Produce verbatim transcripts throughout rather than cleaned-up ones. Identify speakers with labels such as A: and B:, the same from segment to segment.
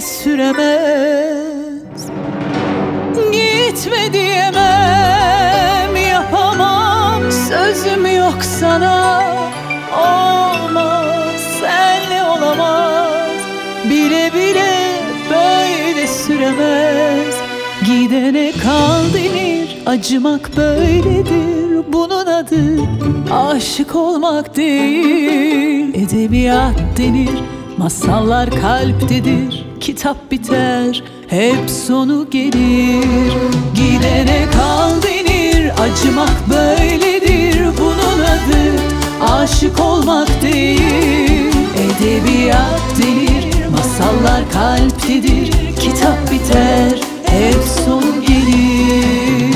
A: süremez. Gitme diyemem, yapamam, sözüm yok sana. Olmaz, senle olamaz, bile bile böyle süremez. Gidene kal denir, acımak böyledir. Bunun adı aşık olmak değil. Edebiyat denir, masallar kalptedir. Kitap biter, hep sonu gelir. Gidene kal denir, acımak böyledir. Bunun adı aşık olmak değil. Edebiyat denir, masallar kalptedir. Kitap biter, hep sonu gelir.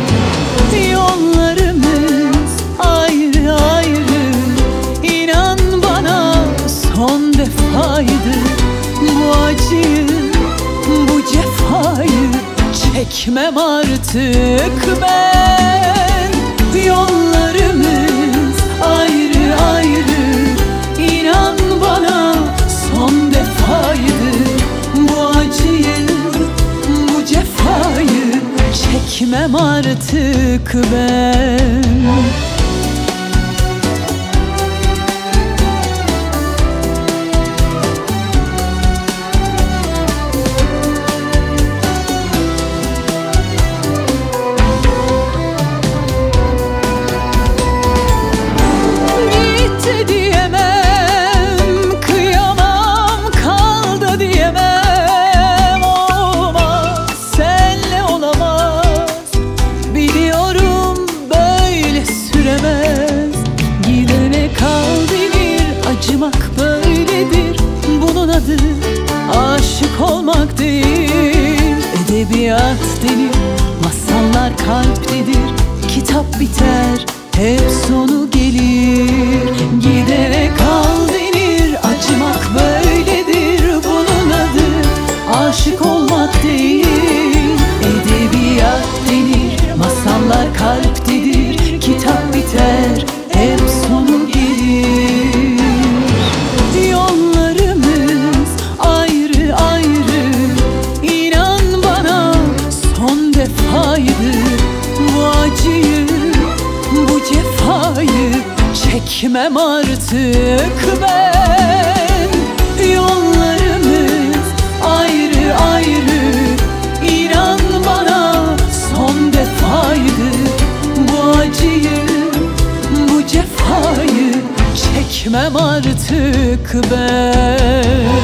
A: Yollarımız ayrı ayrı, İnan bana son defaydı. Bu acıyı, bu cefayı çekmem artık ben. Yollarımız ayrı ayrı, İnan bana son defaydı. Bu acıyı, bu cefayı çekmem artık ben. Acımak böyledir, bunun adı aşık olmak değil. Edebiyat denir, masallar kalptedir. Kitap biter, hep sonu gelir. Gidene kal denir, acımak böyledir. Bunun adı aşık olmak değil. Edebiyat denir, masallar kalptedir. Kitap biter, hep sonu gelir. Bu acıyı, bu cefayı çekmem artık ben. Yollarımız ayrı ayrı, İnan bana son defaydı. Bu acıyı, bu cefayı çekmem artık ben.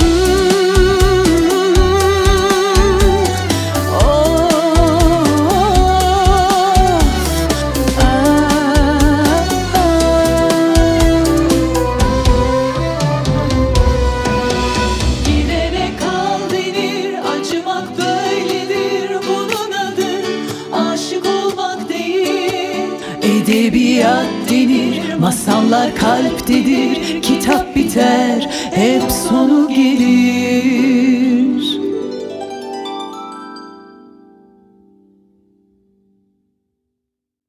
A: Edebiyat denir, masallar kalptedir. Kitap biter, hep sonu gelir.